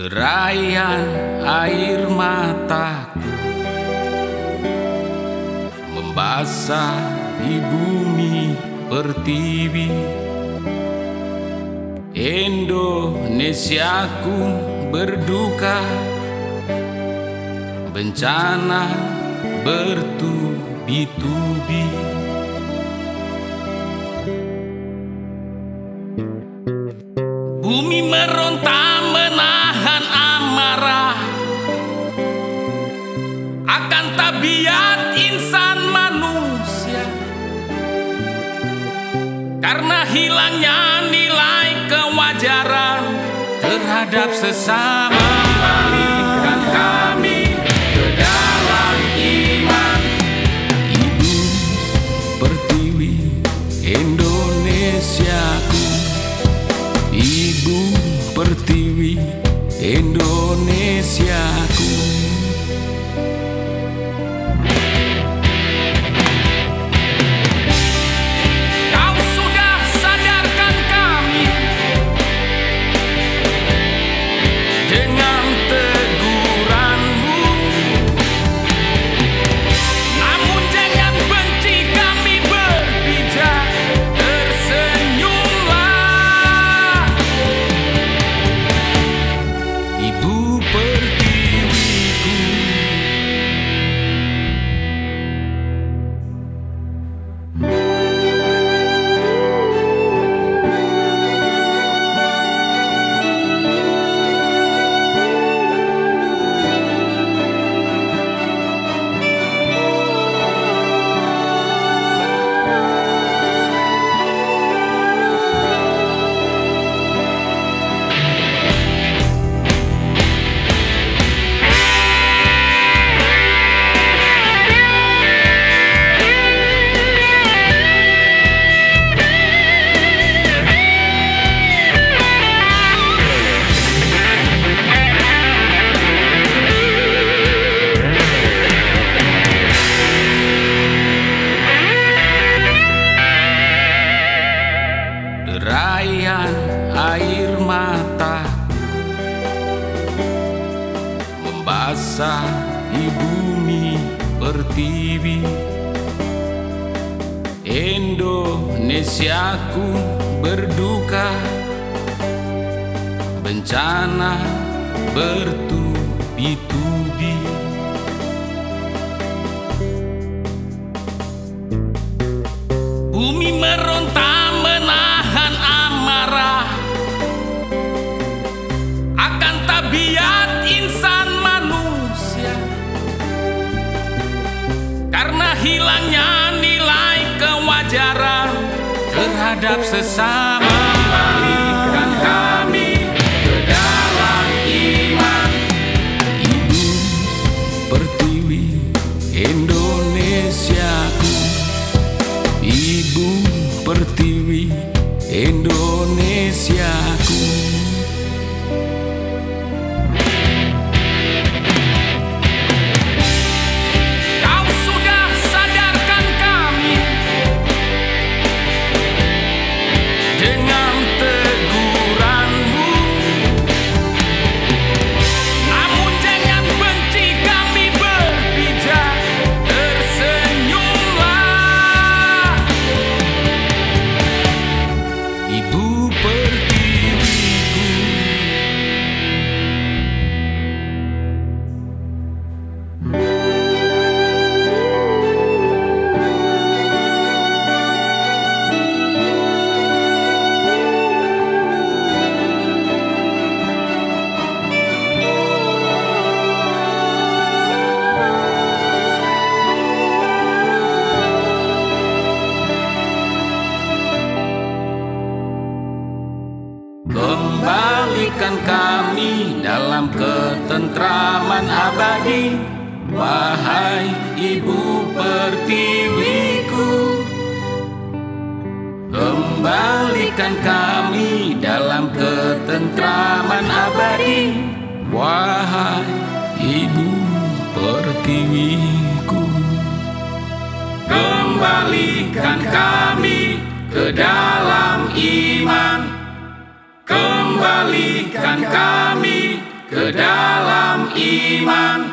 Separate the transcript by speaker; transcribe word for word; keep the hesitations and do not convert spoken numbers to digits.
Speaker 1: Deraian air mataku membasah di bumi pertiwi. Indonesiaku berduka, bencana bertubi-tubi. Bumi meronta menahan amarah akan tabiat insan manusia, karena hilangnya nilai kewajaran terhadap sesama. Balikan kami ke dalam iman. Ibu Pertiwi Indonesiaku, Ibu Pertiwi Indonesiaku. Kau sudah sadarkan kami dengan teguranmu, namun jangan benci kami berpijak, tersenyumlah. Ibu Pertiwiku, deraian air mata membasah di bumi pertiwi. Indonesiaku berduka, bencana bertubi-tubi. Bumi meronta menahan amarah akan tabiat insan manusia, karena hilangnya nilai kewajaran terhadap sesama. Balikan kami ke dalam iman. Ibu Pertiwi Indonesiaku, Ibu Pertiwi Indonesiaku. Kau sudah sadarkan kami dengan teguranmu, namun jangan benci kami berpijak, tersenyumlah. Ibu Pertiwiku, kembalikan kami dalam ketentraman abadi. Wahai Ibu Pertiwiku, kembalikan kami dalam ketentraman abadi. Wahai Ibu Pertiwiku, kembalikan kami ke dalam iman. Kembalikan kami ke dalam iman,